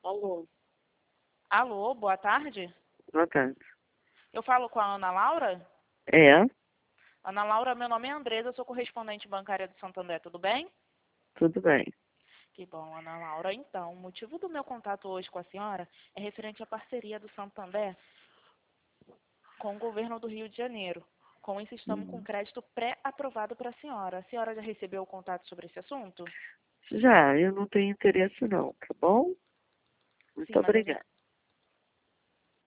Alô, Alô, boa tarde. boa tarde. Eu falo com a Ana Laura? É, Ana Laura, meu nome é Andresa, eu sou correspondente bancária do Santander, tudo bem? tudo bem. Que bom, Ana Laura. Então, o motivo do meu contato hoje com a senhora é referente à parceria do Santander com o governo do Rio de Janeiro. Com isso, estamos com Hum. crédito pré-aprovado para a senhora. A senhora já recebeu o contato sobre esse assunto? Já, eu não tenho interesse não, tá bom? Sim, Muito mas a gente obrigada.